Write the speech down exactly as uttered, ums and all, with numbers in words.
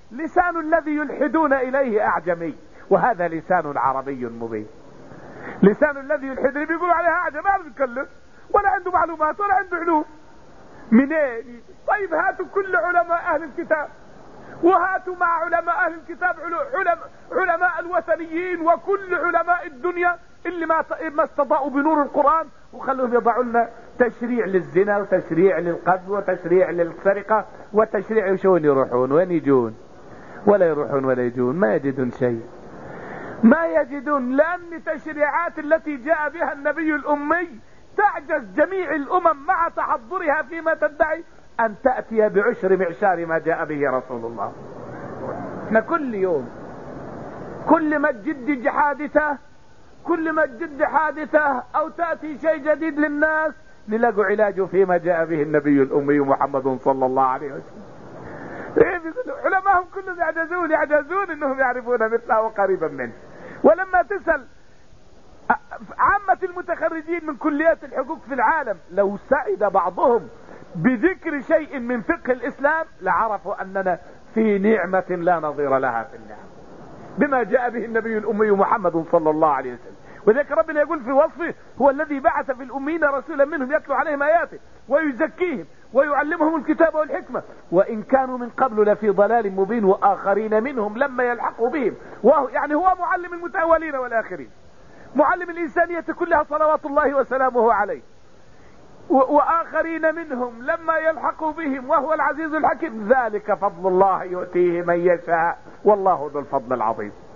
لسان الذي يلحدون إليه أعجمي، وهذا لسان عربي مبين. لسان الذي يلحدون بيقولوا عليها أعجم، ما بيتكلم ولا عنده معلومات ولا عنده علوم. منين؟ طيب هاتوا كل علماء أهل الكتاب، وهاتوا مع علماء أهل الكتاب علماء, علماء الوثنيين وكل علماء الدنيا اللي ما ما استضاءوا بنور القرآن، وخلوهم يضعوا لنا تشريع للزنا وتشريع للقتل وتشريع للسرقة وتشريع. شون يروحون؟ وين يجون؟ ولا يروحون ولا يجون، ما يجدون شيء، ما يجدون. لأن تشريعات التي جاء بها النبي الأمي تعجز جميع الأمم مع تحضرها فيما تدعي أن تأتي بعشر معشار ما جاء به رسول الله. احنا كل يوم كل ما تجد حادثة كل ما تجد حادثة أو تأتي شيء جديد للناس نلاقوا علاجه فيما جاء به النبي الأمي محمد صلى الله عليه وسلم. علماءهم كلهم يعجزون يعجزون انهم يعرفون مثله وقريبا منه. ولما تسأل عامة المتخرجين من كليات الحقوق في العالم، لو سعد بعضهم بذكر شيء من فقه الإسلام لعرفوا أننا في نعمة لا نظير لها في النعم بما جاء به النبي الأمي محمد صلى الله عليه وسلم. وذلك ربنا يقول في وصفه: هو الذي بعث في الأمين رسولا منهم يتلو عليهم آياته ويزكيهم ويعلمهم الكتاب والحكمة وإن كانوا من قبل لفي ضلال مبين وآخرين منهم لما يلحقوا بهم. وهو يعني هو معلم المتأولين والآخرين، معلم الإنسانية كلها صلوات الله وسلامه عليه. وآخرين منهم لما يلحقوا بهم وهو العزيز الحكيم. ذلك فضل الله يؤتيه من يشاء والله ذو الفضل العظيم.